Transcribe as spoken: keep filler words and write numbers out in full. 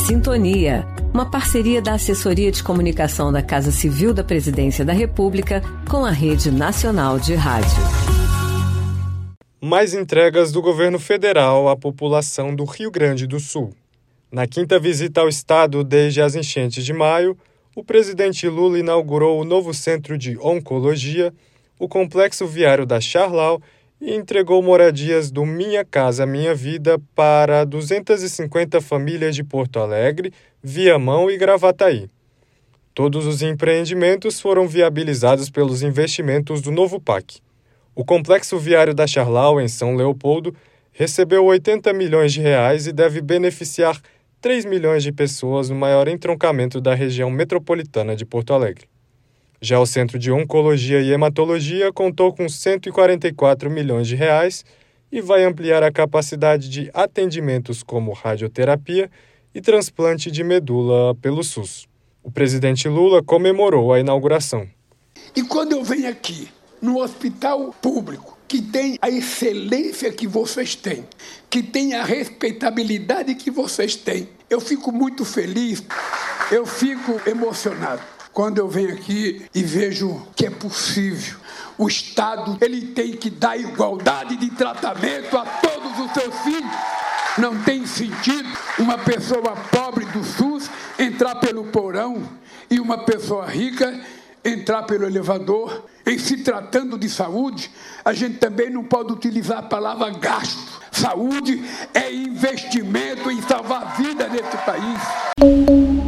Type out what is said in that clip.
Sintonia, uma parceria da Assessoria de Comunicação da Casa Civil da Presidência da República com a Rede Nacional de Rádio. Mais entregas do governo federal à população do Rio Grande do Sul. Na quinta visita ao estado desde as enchentes de maio, o presidente Lula inaugurou o novo centro de oncologia, o complexo viário da Charlau e entregou moradias do Minha Casa Minha Vida para duzentas e cinquenta famílias de Porto Alegre, Viamão e Gravataí. Todos os empreendimentos foram viabilizados pelos investimentos do novo P A C. O complexo viário da Charlau, em São Leopoldo, recebeu oitenta milhões de reais e deve beneficiar três milhões de pessoas no maior entroncamento da região metropolitana de Porto Alegre. Já o Centro de Oncologia e Hematologia contou com cento e quarenta e quatro milhões de reais e vai ampliar a capacidade de atendimentos como radioterapia e transplante de medula pelo SUS. O presidente Lula comemorou a inauguração. E quando eu venho aqui, no hospital público, que tem a excelência que vocês têm, que tem a respeitabilidade que vocês têm, eu fico muito feliz, eu fico emocionado. Quando eu venho aqui e vejo que é possível, o Estado ele tem que dar igualdade de tratamento a todos os seus filhos. Não tem sentido uma pessoa pobre do SUS entrar pelo porão e uma pessoa rica entrar pelo elevador. Em se tratando de saúde, a gente também não pode utilizar a palavra gasto. Saúde é investimento em salvar a vida nesse país.